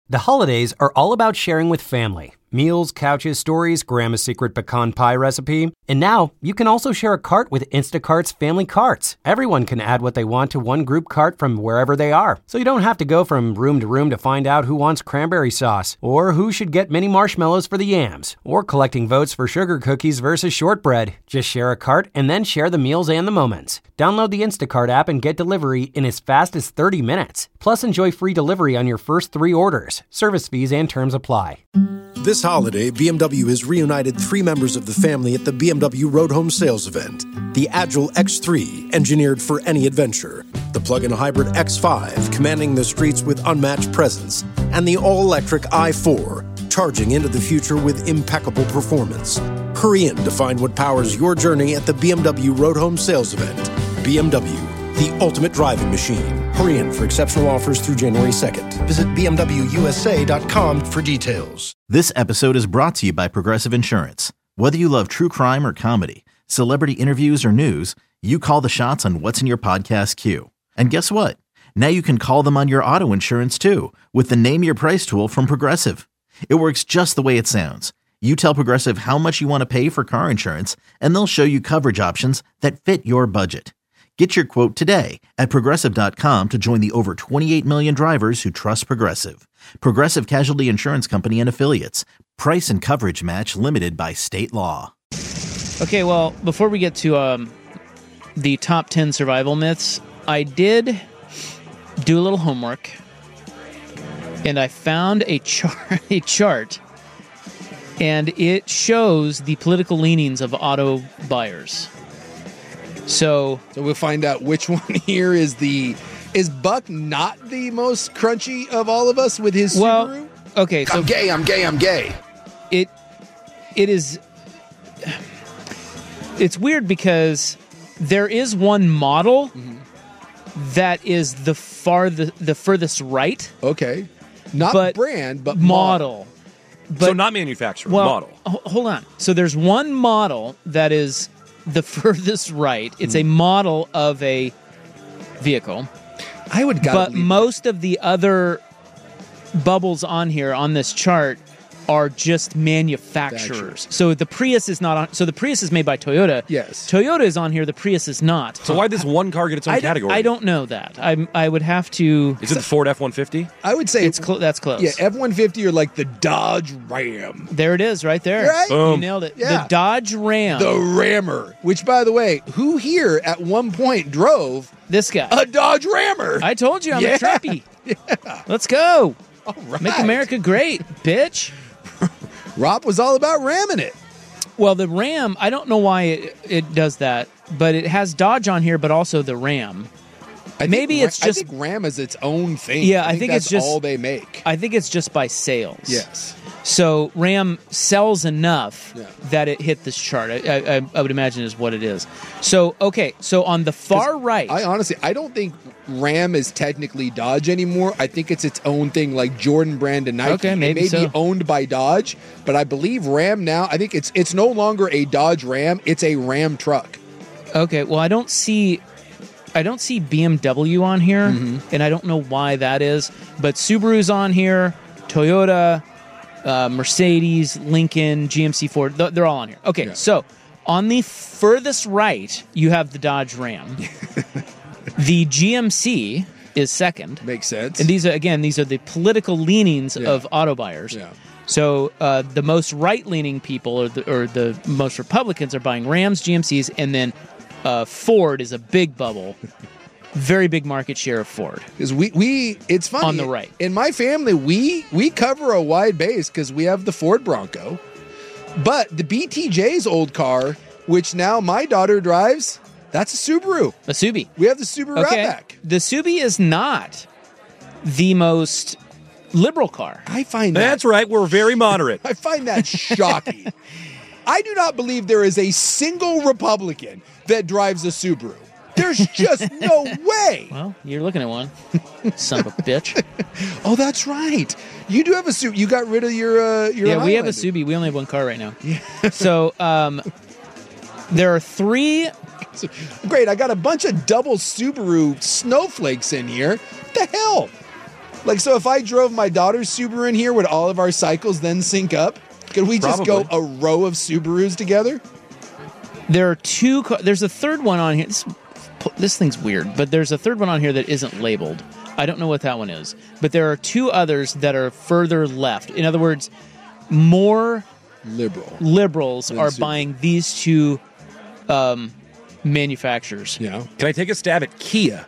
The holidays are all about sharing with family. Meals, couches, stories, Grandma's secret pecan pie recipe. And now, you can also share a cart with Instacart's Family Carts. Everyone can add what they want to one group cart from wherever they are. So you don't have to go from room to find out who wants cranberry sauce, or who should get mini marshmallows for the yams, or collecting votes for sugar cookies versus shortbread. Just share a cart and then share the meals and the moments. Download the Instacart app and get delivery in as fast as 30 minutes. Plus, enjoy free delivery on your first 3 orders. Service fees and terms apply. This holiday, BMW has reunited 3 members of the family at the BMW Road Home Sales Event. The Agile X3, engineered for any adventure. The plug-in hybrid X5, commanding the streets with unmatched presence. And the all-electric i4, charging into the future with impeccable performance. Hurry in to find what powers your journey at the BMW Road Home Sales Event. BMW, the ultimate driving machine. Hurry in for exceptional offers through January 2nd. Visit BMWUSA.com for details. This episode is brought to you by Progressive Insurance. Whether you love true crime or comedy, celebrity interviews or news, you call the shots on what's in your podcast queue. And guess what? Now you can call them on your auto insurance too with the Name Your Price tool from Progressive. It works just the way it sounds. You tell Progressive how much you want to pay for car insurance, and they'll show you coverage options that fit your budget. Get your quote today at Progressive.com to join the over 28 million drivers who trust Progressive. Progressive Casualty Insurance Company and Affiliates. Price and coverage match limited by state law. Okay, well, before we get to the top 10 survival myths, I did do a little homework, and I found a chart, and it shows the political leanings of auto buyers. So we'll find out which one here is Buck not the most crunchy of all of us with his Subaru? Okay, so I'm gay. It is. It's weird because there is one model that is the furthest right. Okay, not brand, but model. But, so not manufacturer, model. Hold on. So there's one model that is the furthest right. It's a model of a vehicle. But most of the other bubbles on here on this chart are just manufacturers. So the Prius is not on. So the Prius is made by Toyota. Yes. Toyota is on here. The Prius is not. So why does one car get its own category? I don't know that. I would have to. Is it the Ford F-150? I would say that's close. Yeah, F-150 or like the Dodge Ram. There it is, right there. Right? You nailed it. Yeah. The Dodge Ram. The Rammer. Which, by the way, who here at one point drove this guy? A Dodge Rammer. I told you I'm a trappy. Yeah. Let's go. All right. Make America great, bitch. Rob was all about ramming it. Well, the Ram, I don't know why it does that, but it has Dodge on here, but also the Ram. I think Ram is its own thing. Yeah, I think it's that's just all they make. I think it's just by sales. Yes. So Ram sells enough that it hit this chart. I would imagine is what it is. So, okay, so on the far right. I don't think Ram is technically Dodge anymore. I think it's its own thing, like Jordan Brand and Nike. Okay, maybe it may be owned by Dodge, but I believe Ram now, I think it's no longer a Dodge Ram, it's a Ram truck. Okay, well, I don't see BMW on here, and I don't know why that is, but Subaru's on here, Toyota, Mercedes, Lincoln, GMC, Ford, they're all on here. Okay, so on the furthest right, you have the Dodge Ram. The GMC is second. Makes sense. And these are the political leanings of auto buyers. Yeah. So the most right-leaning people or the most Republicans are buying Rams, GMCs, and then Ford is a big bubble. Very big market share of Ford. Because it's funny. On the right. In my family, we cover a wide base because we have the Ford Bronco. But the BTJ's old car, which now my daughter drives, that's a Subaru. A Subi. We have the Subaru Outback. The Subi is not the most liberal car. I find that. That's right. We're very moderate. I find that shocking. I do not believe there is a single Republican that drives a Subaru. There's just no way. Well, you're looking at one. Son of a bitch. Oh, that's right. You do have a Subaru. You got rid of your Yeah, we have a Subi. We only have one car right now. Yeah. So, there are 3... Great, I got a bunch of double Subaru snowflakes in here. What the hell? Like, so if I drove my daughter's Subaru in here, would all of our cycles then sync up? Could we just go a row of Subarus together? There are two. There's a third one on here. This thing's weird, but there's a third one on here that isn't labeled. I don't know what that one is. But there are two others that are further left. In other words, more liberals are buying these two manufacturers. Yeah. Can I take a stab at Kia?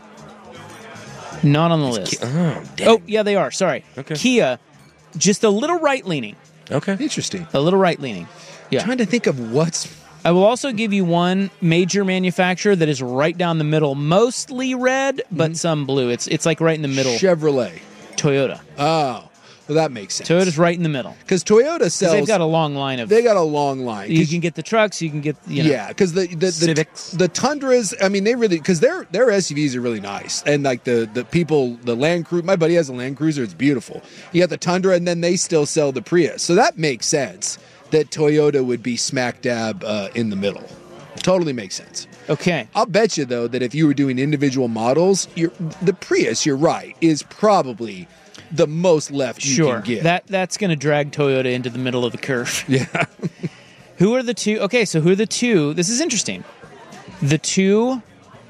Not on the list. Oh, yeah, they are. Sorry. Okay. Kia, just a little right-leaning. Okay. Interesting. A little right-leaning. Yeah. I'm trying to think of what's... I will also give you one major manufacturer that is right down the middle, mostly red, but some blue. It's like right in the middle. Chevrolet. Toyota. Oh, well, that makes sense. Toyota's right in the middle. Because Toyota sells... They've got a long line of... They got a long line. You can get the trucks, you can get... Yeah, because the Civics. The Tundras, I mean, they really... Because their SUVs are really nice. And like the people, the Land Cruiser... My buddy has a Land Cruiser. It's beautiful. You got the Tundra, and then they still sell the Prius. So that makes sense that Toyota would be smack dab in the middle. Totally makes sense. Okay. I'll bet you, though, that if you were doing individual models, the Prius, you're right, is probably the most left you can get. That's going to drag Toyota into the middle of the curve. Yeah. Who are the two? Okay, so who are the two? This is interesting. The two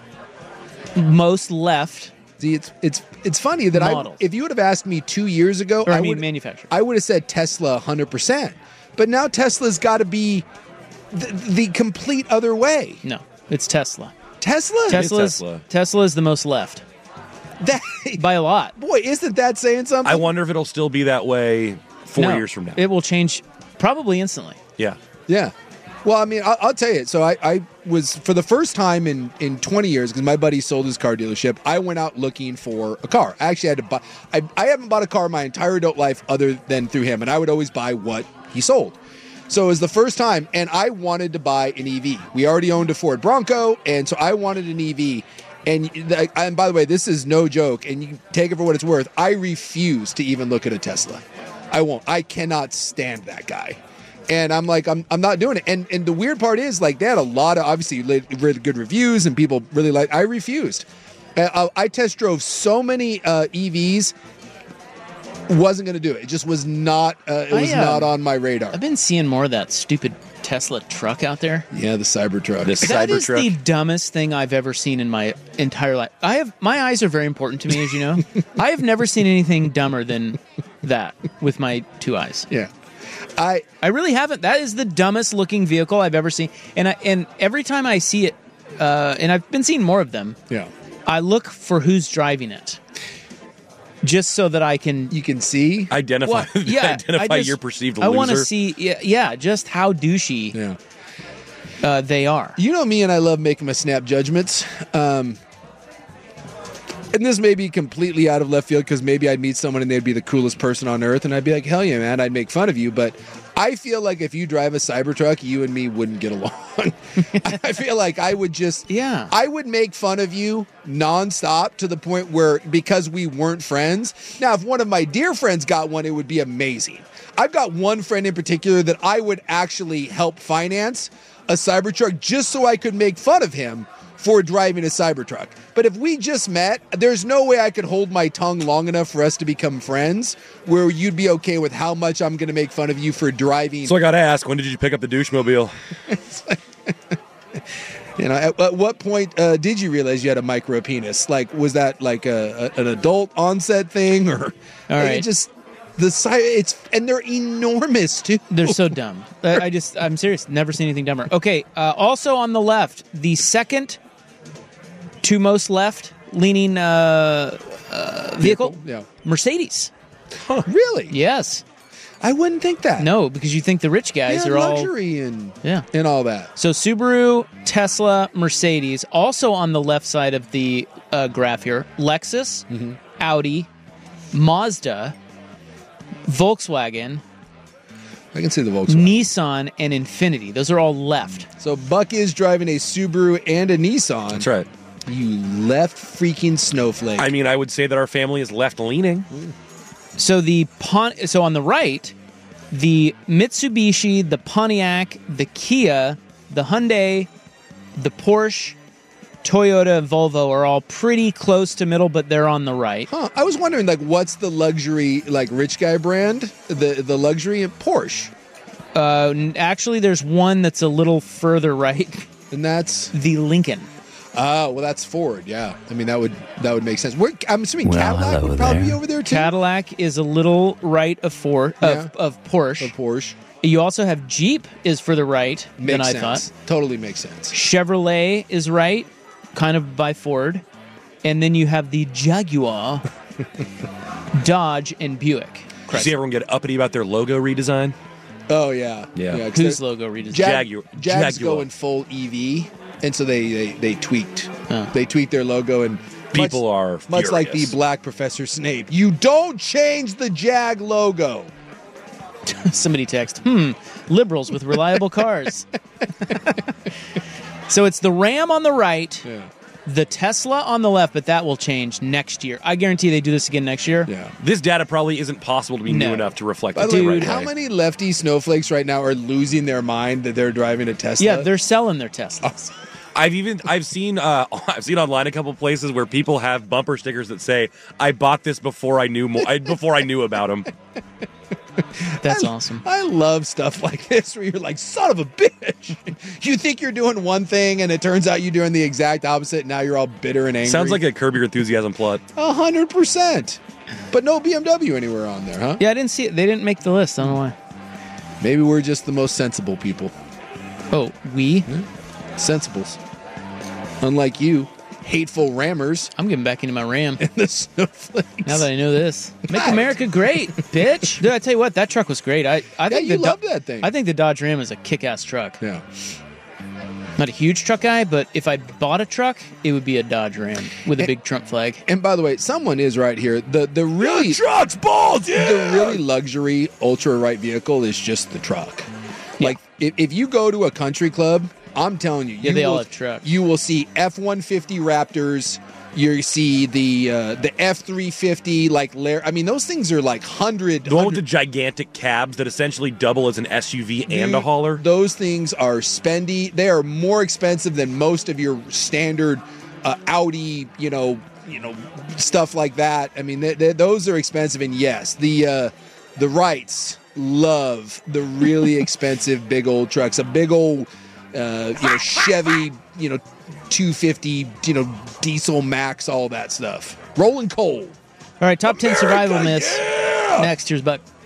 most left. See, it's funny that models. if you would have asked me 2 years ago, manufacturer, I would have said Tesla 100%. But now Tesla's got to be the complete other way. No, it's Tesla. Tesla? Tesla is the most left. By a lot. Boy, isn't that saying something? I wonder if it'll still be that way 4 years from now. It will change probably instantly. Yeah. Yeah. Well, I mean, I'll tell you. So I was, for the first time in 20 years, because my buddy sold his car dealership, I went out looking for a car. I actually had to buy, I haven't bought a car my entire adult life other than through him, and I would always buy what he sold. So it was the first time, and I wanted to buy an EV. We already owned a Ford Bronco, and so I wanted an EV. And by the way, this is no joke, and you can take it for what it's worth. I refuse to even look at a Tesla. I won't. I cannot stand that guy. And I'm like, I'm not doing it. And the weird part is, like, they had a lot of, obviously, really good reviews, and people really liked. I refused. I test drove so many EVs. Wasn't going to do it. It just was not. It was not on my radar. I've been seeing more of that stupid Tesla truck out there. Yeah, the Cybertruck. That is the dumbest thing I've ever seen in my entire life. My eyes are very important to me, as you know. I have never seen anything dumber than that with my two eyes. Yeah. I really haven't. That is the dumbest looking vehicle I've ever seen. And every time I see it, and I've been seeing more of them. Yeah. I look for who's driving it. Just so that you can see, identify your perceived loser. I want to see, just how douchey they are. You know me, and I love making my snap judgments. And this may be completely out of left field because maybe I'd meet someone and they'd be the coolest person on earth, and I'd be like, hell yeah, man, I'd make fun of you. But I feel like if you drive a Cybertruck, you and me wouldn't get along. I feel like I would I would make fun of you nonstop to the point where, because we weren't friends. Now, if one of my dear friends got one, it would be amazing. I've got one friend in particular that I would actually help finance a Cybertruck just so I could make fun of him for driving a Cybertruck. But if we just met, there's no way I could hold my tongue long enough for us to become friends where you'd be okay with how much I'm going to make fun of you for driving. So I got to ask, when did you pick up the douchemobile? At what point did you realize you had a micro penis? Like, was that like an adult onset thing, or all right? And they're enormous too. They're so dumb. I'm serious. Never seen anything dumber. Okay. Also on the left, the second to most left leaning vehicle, Mercedes. Huh, really? Yes. I wouldn't think that. No, because you think the rich guys are all luxury and all that. So Subaru, Tesla, Mercedes. Also on the left side of the graph here, Lexus, Audi, Mazda, Volkswagen. I can see the Volkswagen. Nissan and Infiniti. Those are all left. So Buck is driving a Subaru and a Nissan. That's right. You left freaking snowflake. I mean, I would say that our family is left-leaning. So so on the right, the Mitsubishi, the Pontiac, the Kia, the Hyundai, the Porsche, Toyota and Volvo are all pretty close to middle, but they're on the right. Huh. I was wondering, like, what's the luxury, like, rich guy brand? The luxury Porsche. Actually, there's one that's a little further right. And that's the Lincoln. Oh, well, that's Ford. Yeah, I mean that would make sense. I'm assuming Cadillac would probably be over there too. Cadillac is a little right of Porsche. Of Porsche. You also have Jeep is further right than I thought. Totally makes sense. Chevrolet is right, kind of by Ford, and then you have the Jaguar, Dodge, and Buick. Did you see everyone get uppity about their logo redesign? Oh yeah. Whose logo redesign? Jag's going full EV, and so they tweaked. They tweaked their logo, and people are furious. Much like the Black Professor Snape. You don't change the Jag logo. Somebody text, liberals with reliable cars. So it's the Ram on the right, the Tesla on the left, but that will change next year. I guarantee they do this again next year. Yeah. This data probably isn't possible to be new enough to reflect By the the way, right how way. many lefty snowflakes right now are losing their mind that they're driving a Tesla? Yeah, they're selling their Teslas. I've seen online a couple places where people have bumper stickers that say, "I bought this before I knew before I knew about them." That's awesome. I love stuff like this where you're like, son of a bitch. You think you're doing one thing and it turns out you're doing the exact opposite. And now you're all bitter and angry. Sounds like a Curb Your Enthusiasm plot. 100%. But no BMW anywhere on there, huh? Yeah, I didn't see it. They didn't make the list. I don't know why. Maybe we're just the most sensible people. Oh, we? Sensibles. Unlike you, hateful rammers. I'm getting back into my Ram. And the snowflakes. Now that I know this. Make America great, bitch. Dude, I tell you what, that truck was great. I think you loved that thing. I think the Dodge Ram is a kick-ass truck. Yeah. Not a huge truck guy, but if I bought a truck, it would be a Dodge Ram with a big Trump flag. And by the way, someone is right here. The really truck's balls, the really luxury ultra right vehicle is just the truck. Yeah. Like if you go to a country club, I'm telling you, they all have trucks. You will see F-150 Raptors. You see the F-350 I mean, those things are like 100. The one with the gigantic cabs that essentially double as an SUV and a hauler. Those things are spendy. They are more expensive than most of your standard Audi, stuff like that. I mean, those are expensive. And yes, the Wrights love the really expensive big old trucks. A big old Chevy, 250, diesel max, all that stuff. Rolling coal. All right, top 10 survival myths. Next, here's Buck.